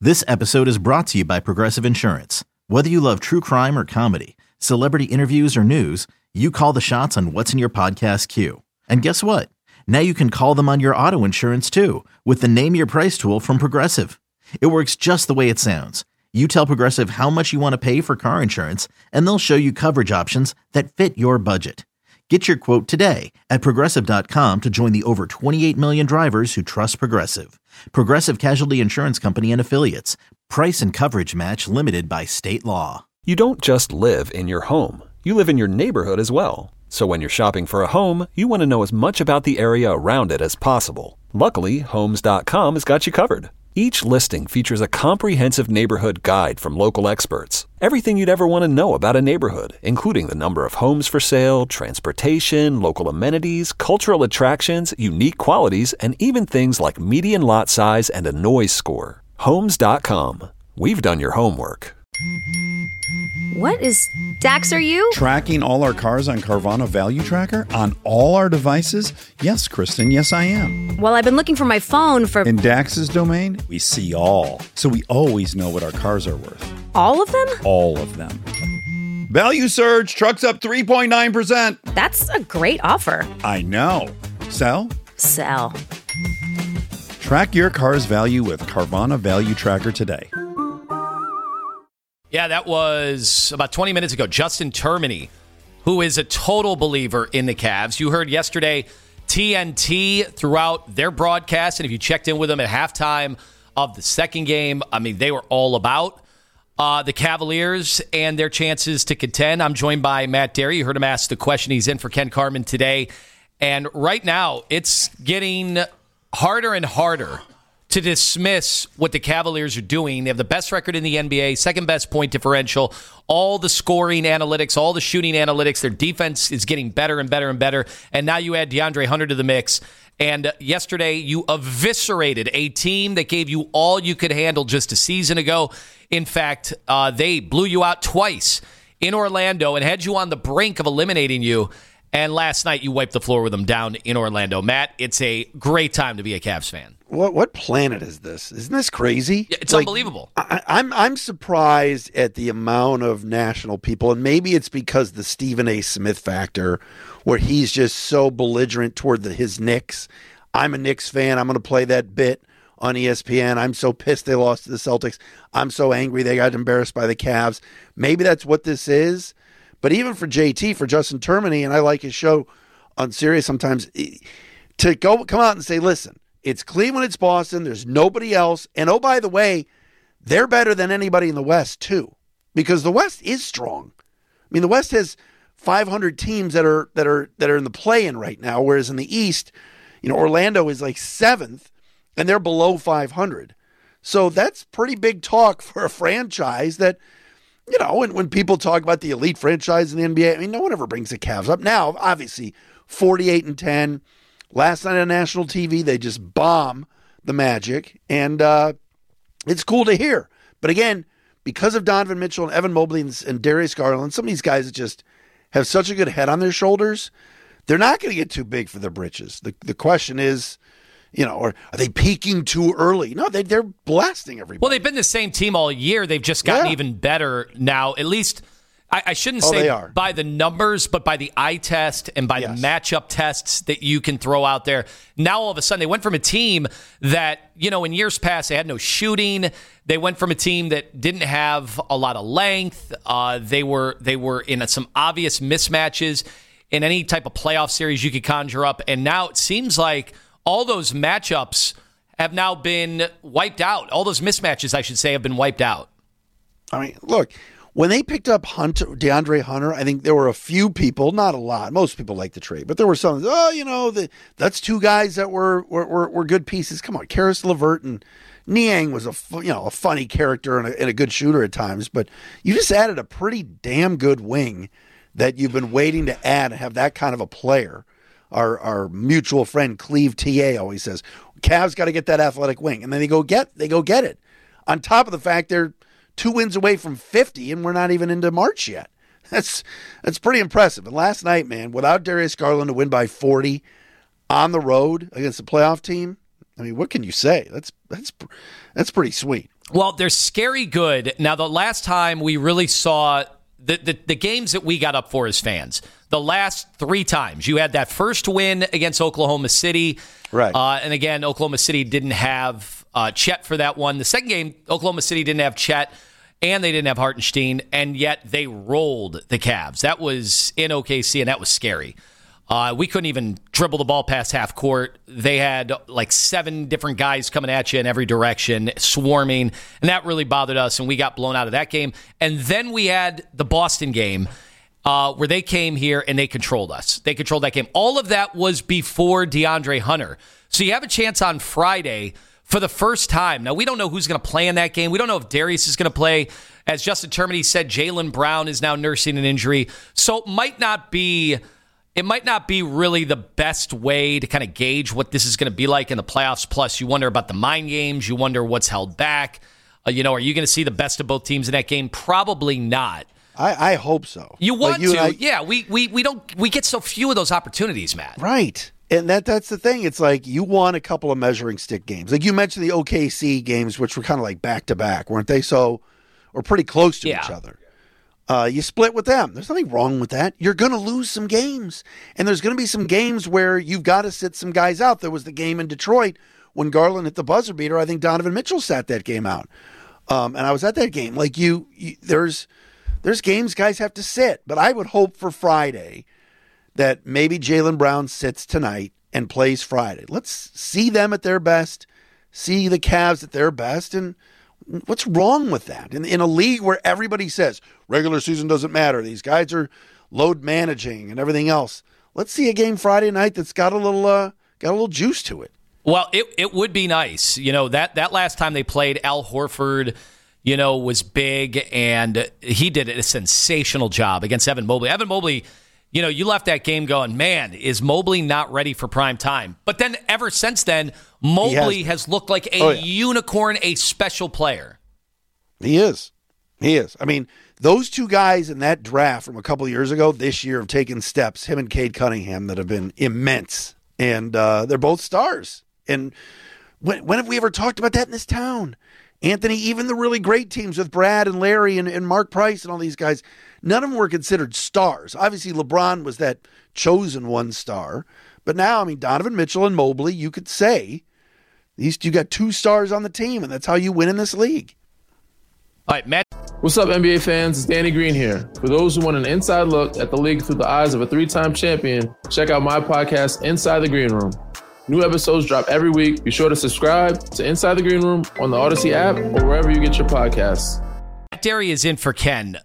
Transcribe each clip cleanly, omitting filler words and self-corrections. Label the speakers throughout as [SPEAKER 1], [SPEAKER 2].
[SPEAKER 1] This episode is brought to you by Progressive Insurance. Whether you love true crime or comedy, celebrity interviews or news, you call the shots on what's in your podcast queue. And guess what? Now you can call them on your auto insurance too with the Name Your Price tool from Progressive. It works just the way it sounds. You tell Progressive how much you want to pay for car insurance, and they'll show you coverage options that fit your budget. Get your quote today at Progressive.com to join the over 28 million drivers who trust Progressive. Progressive Casualty Insurance Company and Affiliates. Price and coverage match limited by state law.
[SPEAKER 2] You don't just live in your home. You live in your neighborhood as well. So when you're shopping for a home, you want to know as much about the area around it as possible. Luckily, Homes.com has got you covered. Each listing features a comprehensive neighborhood guide from local experts. Everything you'd ever want to know about a neighborhood, including the number of homes for sale, transportation, local amenities, cultural attractions, unique qualities, and even things like median lot size and a noise score. Homes.com. We've done your homework.
[SPEAKER 3] What is Dax, are you?
[SPEAKER 4] Tracking all our cars on Carvana Value Tracker on all our devices? Yes, Kristen, yes I am.
[SPEAKER 3] Well, I've been looking for my phone for...
[SPEAKER 4] In Dax's domain, we see all. So we always know what our cars are worth.
[SPEAKER 3] All of them?
[SPEAKER 4] All of them. Value surge, trucks up 3.9%.
[SPEAKER 3] That's a great offer.
[SPEAKER 4] I know. Sell?
[SPEAKER 3] Sell.
[SPEAKER 4] Track your car's value with Carvana Value Tracker today.
[SPEAKER 5] Yeah, that was about 20 minutes ago. Justin Termini, who is a total believer in the Cavs. You heard yesterday TNT throughout their broadcast, and if you checked in with them at halftime of the second game, I mean, they were all about the Cavaliers and their chances to contend. I'm joined by Matt Derry. You heard him ask the question. He's in for Ken Carman today. And right now, it's getting harder and harder to dismiss what the Cavaliers are doing. They have the best record in the NBA, second best point differential, all the scoring analytics, all the shooting analytics. Their defense is getting better and better and better. And now you add DeAndre Hunter to the mix. And yesterday you eviscerated a team that gave you all you could handle just a season ago. In fact, they blew you out twice in Orlando and had you on the brink of eliminating you. And last night you wiped the floor with them down in Orlando. Matt, it's a great time to be a Cavs fan.
[SPEAKER 6] What planet is this? Isn't this crazy?
[SPEAKER 5] It's like, unbelievable.
[SPEAKER 6] I'm surprised at the amount of national people, and maybe it's because the Stephen A. Smith factor, where he's just so belligerent toward his Knicks. I'm a Knicks fan. I'm going to play that bit on ESPN. I'm so pissed they lost to the Celtics. I'm so angry they got embarrassed by the Cavs. Maybe that's what this is. But even for JT, for Justin Termini, and I like his show on Sirius sometimes, to come out and say, listen, it's Cleveland, it's Boston, there's nobody else. And oh, by the way, they're better than anybody in the West, too. Because the West is strong. I mean, the West has 500 teams that are in the play-in right now, whereas in the East, Orlando is like 7th, and they're below 500. So that's pretty big talk for a franchise that, when people talk about the elite franchise in the NBA, I mean, no one ever brings the Cavs up. Now, obviously, 48-10. Last night on national TV, they just bomb the Magic, and it's cool to hear. But again, because of Donovan Mitchell and Evan Mobley and Darius Garland, some of these guys that just have such a good head on their shoulders, they're not going to get too big for their britches. The question is, or are they peaking too early? No, they're blasting everybody.
[SPEAKER 5] Well, they've been the same team all year. They've just gotten even better now, at least. I shouldn't say by the numbers, but by the eye test and by the matchup tests that you can throw out there. Now, all of a sudden, they went from a team that, in years past, they had no shooting. They went from a team that didn't have a lot of length. They were in some obvious mismatches in any type of playoff series you could conjure up. And now it seems like all those matchups have now been wiped out. All those mismatches, I should say, have been wiped out.
[SPEAKER 6] I mean, look. When they picked up DeAndre Hunter, I think there were a few people, not a lot. Most people like the trade, but there were some. That's two guys that were good pieces. Come on, Karis LeVert and Niang was a funny character and a good shooter at times. But you just added a pretty damn good wing that you've been waiting to add and have that kind of a player. Our mutual friend Cleve TA always says, Cavs got to get that athletic wing, and then they go get it. On top of the fact they're 2 wins away from 50, and we're not even into March yet. That's pretty impressive. And last night, man, without Darius Garland to win by 40 on the road against a playoff team, I mean, what can you say? That's pretty sweet.
[SPEAKER 5] Well, they're scary good. Now, the last time we really saw the games that we got up for as fans, the last 3 times, you had that first win against Oklahoma City.
[SPEAKER 6] Right.
[SPEAKER 5] And again, Oklahoma City didn't have Chet for that one. The second game, Oklahoma City didn't have Chet, and they didn't have Hartenstein, and yet they rolled the Cavs. That was in OKC, and that was scary. We couldn't even dribble the ball past half court. They had like 7 different guys coming at you in every direction, swarming, and that really bothered us, and we got blown out of that game. And then we had the Boston game where they came here and they controlled us. They controlled that game. All of that was before DeAndre Hunter. So you have a chance on Friday for the first time. Now, we don't know who's going to play in that game. We don't know if Darius is going to play. As Justin Termini said, Jaylen Brown is now nursing an injury. So it might not be really the best way to kind of gauge what this is going to be like in the playoffs. Plus, you wonder about the mind games. You wonder what's held back. Are you going to see the best of both teams in that game? Probably not.
[SPEAKER 6] I hope so.
[SPEAKER 5] You want to. Yeah, we get so few of those opportunities, Matt.
[SPEAKER 6] Right. And that's the thing. It's like you want a couple of measuring stick games. Like you mentioned the OKC games, which were kind of like back-to-back, weren't they? So, or pretty close to each other. You split with them. There's nothing wrong with that. You're going to lose some games. And there's going to be some games where you've got to sit some guys out. There was the game in Detroit when Garland hit the buzzer beater. I think Donovan Mitchell sat that game out. And I was at that game. Like there's games guys have to sit. But I would hope for Friday that maybe Jaylen Brown sits tonight and plays Friday. Let's see them at their best, see the Cavs at their best, and what's wrong with that? In a league where everybody says regular season doesn't matter, these guys are load managing and everything else. Let's see a game Friday night that's got a little juice to it.
[SPEAKER 5] Well, it would be nice. That last time they played, Al Horford, was big, and he did a sensational job against Evan Mobley. Evan Mobley, you left that game going, man, is Mobley not ready for prime time? But then ever since then, Mobley has looked like a unicorn, a special player.
[SPEAKER 6] He is. I mean, those 2 guys in that draft from a couple of years ago, this year have taken steps, him and Cade Cunningham, that have been immense. And they're both stars. And when have we ever talked about that in this town? Anthony, even the really great teams with Brad and Larry and Mark Price and all these guys, none of them were considered stars. Obviously, LeBron was that chosen one star. But now, I mean, Donovan Mitchell and Mobley, you could say, you got 2 stars on the team, and that's how you win in this league.
[SPEAKER 5] All right, Matt.
[SPEAKER 7] What's up, NBA fans? It's Danny Green here. For those who want an inside look at the league through the eyes of a 3-time champion, check out my podcast, Inside the Green Room. New episodes drop every week. Be sure to subscribe to Inside the Green Room on the Odyssey app or wherever you get your podcasts.
[SPEAKER 5] Matt Derry is in for Ken.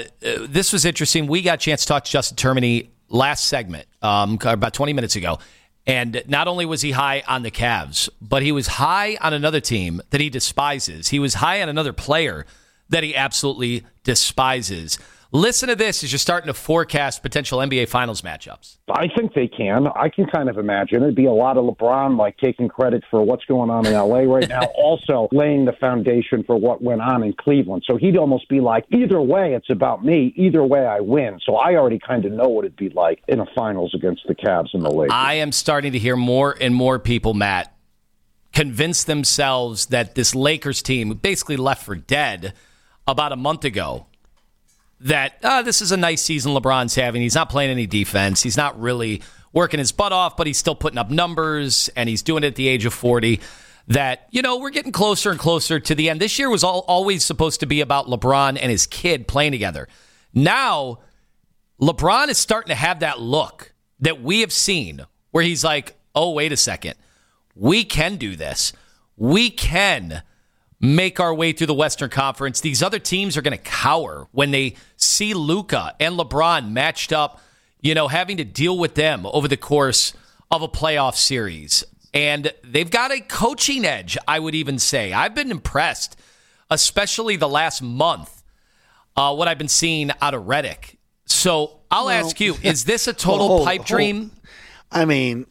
[SPEAKER 5] This was interesting. We got a chance to talk to Justin Termini last segment, about 20 minutes ago. And not only was he high on the Cavs, but he was high on another team that he despises. He was high on another player that he absolutely despises. Listen to this as you're starting to forecast potential NBA Finals matchups.
[SPEAKER 8] I think they can. I can kind of imagine it'd be a lot of LeBron taking credit for what's going on in LA right now, also laying the foundation for what went on in Cleveland. So he'd almost be like, either way, it's about me. Either way, I win. So I already kind of know what it'd be like in a finals against the Cavs and the Lakers.
[SPEAKER 5] I am starting to hear more and more people, Matt, convince themselves that this Lakers team basically left for dead about a month ago. That this is a nice season LeBron's having. He's not playing any defense. He's not really working his butt off, but he's still putting up numbers, and he's doing it at the age of 40. That, we're getting closer and closer to the end. This year was always supposed to be about LeBron and his kid playing together. Now, LeBron is starting to have that look that we have seen where he's like, oh, wait a second. We can do this. We can make our way through the Western Conference. These other teams are going to cower when they see Luka and LeBron matched up, having to deal with them over the course of a playoff series. And they've got a coaching edge, I would even say. I've been impressed, especially the last month, what I've been seeing out of Redick. So I'll ask you, is this a total pipe dream?
[SPEAKER 6] I mean,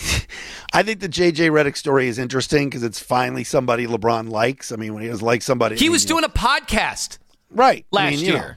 [SPEAKER 6] I think the J.J. Redick story is interesting because it's finally somebody LeBron likes. I mean, when he doesn't like somebody.
[SPEAKER 5] He was doing a podcast last year.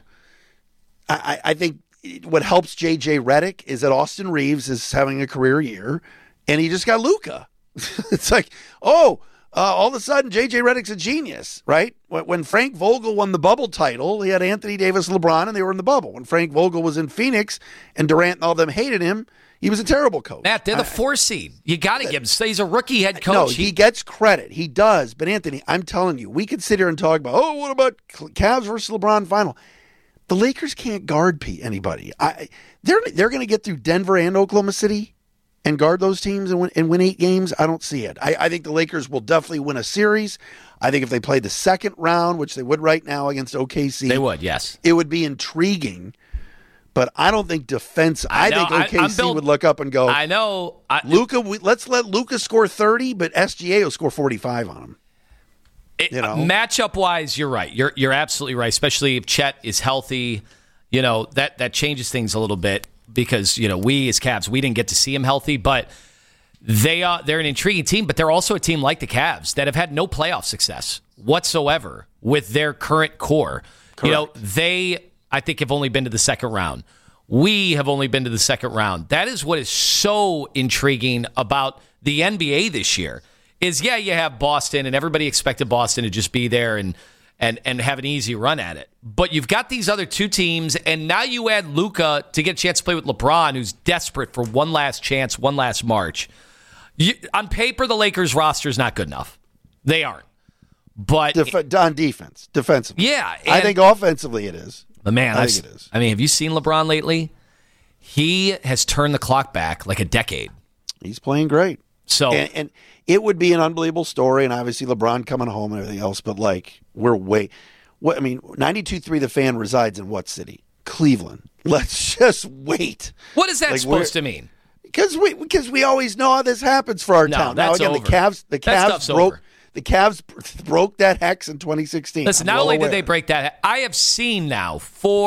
[SPEAKER 6] I think what helps J.J. Redick is that Austin Reeves is having a career year, and he just got Luka. It's like, all of a sudden, J.J. Redick's a genius, right? When Frank Vogel won the bubble title, he had Anthony Davis, LeBron, and they were in the bubble. When Frank Vogel was in Phoenix and Durant and all them hated him, he was a terrible coach.
[SPEAKER 5] Matt, they're the 4 seed. You got to give him. He's a rookie head coach.
[SPEAKER 6] No, he gets credit. He does. But, Anthony, I'm telling you, we could sit here and talk about, what about Cavs versus LeBron final? The Lakers can't guard anybody. They're going to get through Denver and Oklahoma City and guard those teams and win 8 games. I don't see it. I think the Lakers will definitely win a series. I think if they played the second round, which they would right now against OKC.
[SPEAKER 5] They would, yes.
[SPEAKER 6] It would be intriguing. But I don't think defense. I think OKC would look up and go,
[SPEAKER 5] I know.
[SPEAKER 6] Luka, let's let Luka score 30, but SGA will score 45 on him.
[SPEAKER 5] Matchup-wise, you're right. You're absolutely right, especially if Chet is healthy. That changes things a little bit because, we as Cavs, we didn't get to see him healthy, but they're an intriguing team, but they're also a team like the Cavs that have had no playoff success whatsoever with their current core.
[SPEAKER 6] Correct.
[SPEAKER 5] They, I think, have only been to the second round. We have only been to the second round. That is what is so intriguing about the NBA this year is, you have Boston, and everybody expected Boston to just be there and have an easy run at it. But you've got these other 2 teams, and now you add Luka to get a chance to play with LeBron, who's desperate for one last chance, one last march. On paper, the Lakers roster is not good enough. They aren't. But
[SPEAKER 6] on defense, defensively.
[SPEAKER 5] Yeah.
[SPEAKER 6] I think offensively it is.
[SPEAKER 5] But man,
[SPEAKER 6] I think it is.
[SPEAKER 5] I mean, have you seen LeBron lately? He has turned the clock back like a decade.
[SPEAKER 6] He's playing great.
[SPEAKER 5] So
[SPEAKER 6] and it would be an unbelievable story, and obviously LeBron coming home and everything else, but 92.3 The Fan resides in what city? Cleveland. Let's just wait.
[SPEAKER 5] What is that supposed to mean?
[SPEAKER 6] Because we always know how this happens for our town.
[SPEAKER 5] That's
[SPEAKER 6] now again,
[SPEAKER 5] over.
[SPEAKER 6] the Cavs broke that hex in 2016.
[SPEAKER 5] Listen, not only did they break that, I have seen now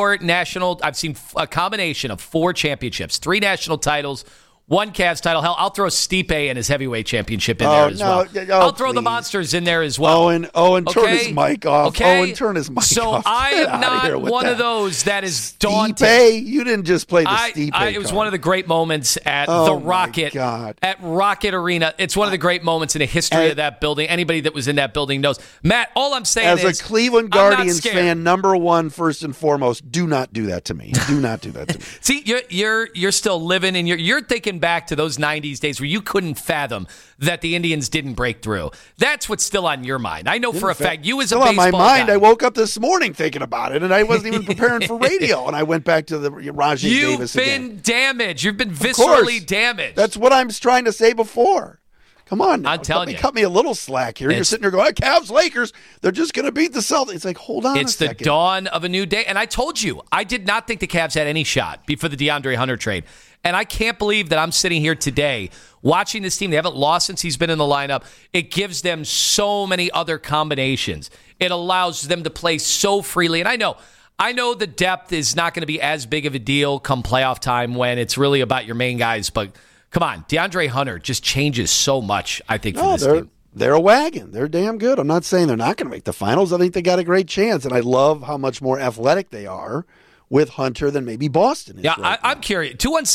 [SPEAKER 5] I've seen a combination of 4 championships, 3 national titles, 1 Cavs title. Hell, I'll throw Stipe and his heavyweight championship in there as well. I'll throw the Monsters in there as well.
[SPEAKER 6] Owen, turn his mic off.
[SPEAKER 5] Okay?
[SPEAKER 6] Owen, turn his mic off.
[SPEAKER 5] So I am not one of those that is daunted.
[SPEAKER 6] Stipe, you didn't just play the Stipe
[SPEAKER 5] It was one of the great moments at the Rocket.
[SPEAKER 6] God.
[SPEAKER 5] At Rocket Arena. It's one of the great moments in the history of that building. Anybody that was in that building knows. Matt, all I'm saying
[SPEAKER 6] is, as a Cleveland Guardians fan, number one, first and foremost, do not do that to me. Do not do that to me.
[SPEAKER 5] See, you're still living, and you're thinking back to those 90s days where you couldn't fathom that the Indians didn't break through. That's what's still on your mind. I know for a fact you as a baseball
[SPEAKER 6] on my mind.
[SPEAKER 5] guy,
[SPEAKER 6] I woke up this morning thinking about it, and I wasn't even preparing for radio, and I went back to the Rajai Davis again.
[SPEAKER 5] You've been damaged. You've been viscerally damaged.
[SPEAKER 6] That's what I was trying to say before. Come on now.
[SPEAKER 5] I'm telling you.
[SPEAKER 6] Cut me a little slack here. You're sitting there going, Cavs, Lakers, they're just going to beat the Celtics. It's like, hold on a second.
[SPEAKER 5] It's the dawn of a new day. And I told you, I did not think the Cavs had any shot before the DeAndre Hunter trade. And I can't believe that I'm sitting here today watching this team. They haven't lost since he's been in the lineup. It gives them so many other combinations. It allows them to play so freely. And I know the depth is not going to be as big of a deal come playoff time when it's really about your main guys, but come on, DeAndre Hunter just changes so much, I think, for this team.
[SPEAKER 6] They're a wagon. They're damn good. I'm not saying they're not going to make the finals. I think they got a great chance, and I love how much more athletic they are with Hunter than maybe Boston is.
[SPEAKER 5] Yeah, I'm curious.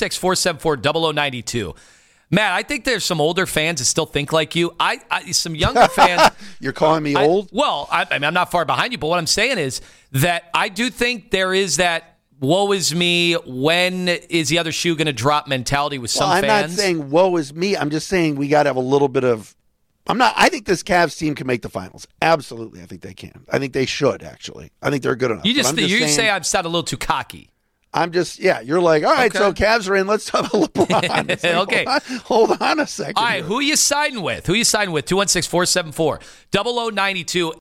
[SPEAKER 5] 216-474-0092. Matt, I think there's some older fans that still think like you. Some younger fans.
[SPEAKER 6] You're calling me old?
[SPEAKER 5] Well, I'm not far behind you, but what I'm saying is that I do think there is that woe is me, when is the other shoe going to drop mentality with some fans.
[SPEAKER 6] I'm not saying woe is me. I'm just saying we got to have a little bit of I think this Cavs team can make the finals. Absolutely. I think they can. I think they should, actually. I think they're good enough.
[SPEAKER 5] You say I'm sound a little too cocky.
[SPEAKER 6] I'm just, you're like, all right, so Cavs are in. Let's talk about LeBron. Like,
[SPEAKER 5] okay.
[SPEAKER 6] Hold on a second.
[SPEAKER 5] All right, who are you siding with? 216-474-0092.